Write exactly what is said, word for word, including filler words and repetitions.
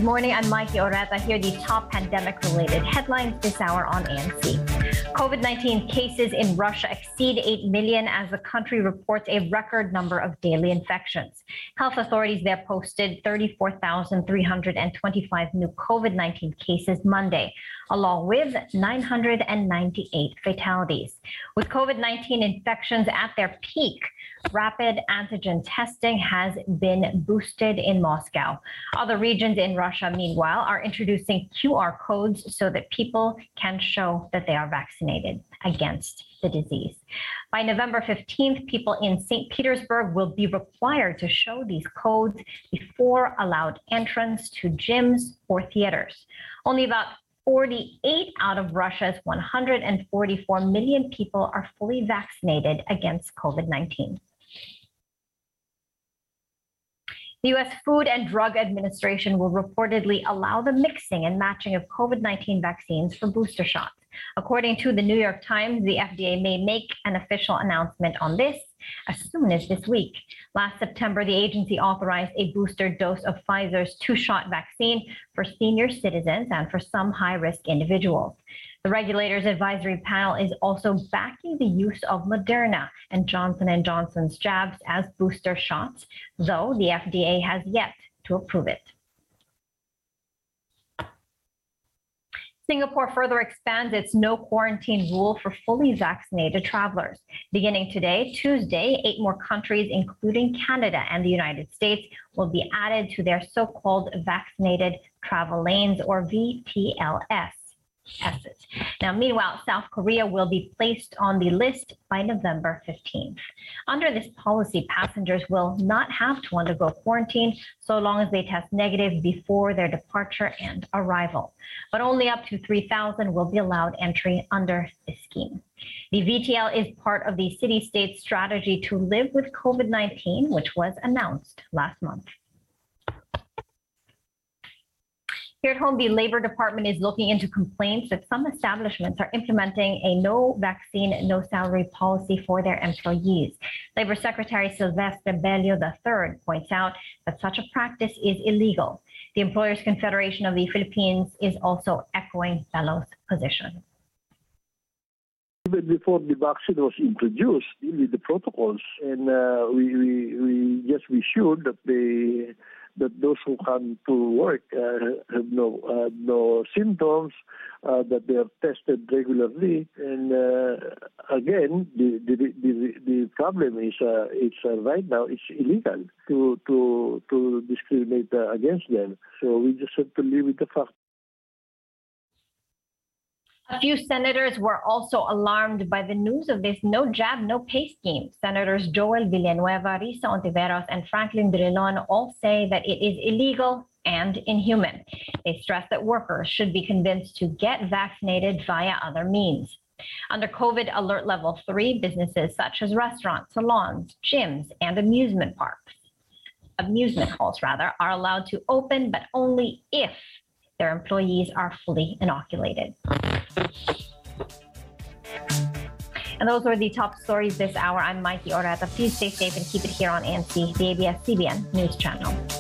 Good morning, I'm Mikey Oreta. Here are the top pandemic-related headlines this hour on A N C. COVID nineteen cases in Russia exceed eight million as the country reports a record number of daily infections. Health authorities there posted thirty-four thousand three hundred twenty-five new COVID nineteen cases Monday, along with nine hundred ninety-eight fatalities. With COVID nineteen infections at their peak, rapid antigen testing has been boosted in Moscow. Other regions in Russia, meanwhile, are introducing Q R codes so that people can show that they are vaccinated against the disease. By November fifteenth, people in Saint Petersburg will be required to show these codes before allowed entrance to gyms or theaters. Only about forty-eight out of Russia's one hundred forty-four million people are fully vaccinated against COVID nineteen. The U S Food and Drug Administration will reportedly allow the mixing and matching of COVID nineteen vaccines for booster shots. According to the New York Times, the F D A may make an official announcement on this as soon as this week. Last September, the agency authorized a booster dose of Pfizer's two-shot vaccine for senior citizens and for some high-risk individuals. The regulator's advisory panel is also backing the use of Moderna and Johnson and Johnson's jabs as booster shots, though the F D A has yet to approve it. Singapore further expands its no quarantine rule for fully vaccinated travelers. Beginning today, Tuesday, eight more countries, including Canada and the United States, will be added to their so-called vaccinated travel lanes, or V T L S. Now, meanwhile, South Korea will be placed on the list by November fifteenth. Under this policy, passengers will not have to undergo quarantine so long as they test negative before their departure and arrival. But only up to three thousand will be allowed entry under this scheme. The V T L is part of the city-state strategy to live with COVID nineteen, which was announced last month. Here at home, the Labor Department is looking into complaints that some establishments are implementing a no vaccine, no salary policy for their employees. Labor Secretary Silvestre Bello the third points out that such a practice is illegal. The Employers Confederation of the Philippines is also echoing Bello's position. Even before the vaccine was introduced, with the protocols, and uh, we, we, we just be sure that they that those who come to work uh, have no uh, no symptoms, uh, that they are tested regularly. And uh, again, the, the the the problem is uh, it's uh, right now it's illegal to to to discriminate uh, against them. So we just have to live with the fact. A few senators were also alarmed by the news of this no jab, no pay scheme. Senators Joel Villanueva, Risa Ontiveros, and Franklin Drilon all say that it is illegal and inhuman. They stress that workers should be convinced to get vaccinated via other means. Under COVID Alert Level three, businesses such as restaurants, salons, gyms, and amusement parks, amusement halls rather, are allowed to open, but only if their employees are fully inoculated. And those were the top stories this hour. I'm Mikey Oreta. Please stay safe and keep it here on A N C, the A B S C B N News Channel.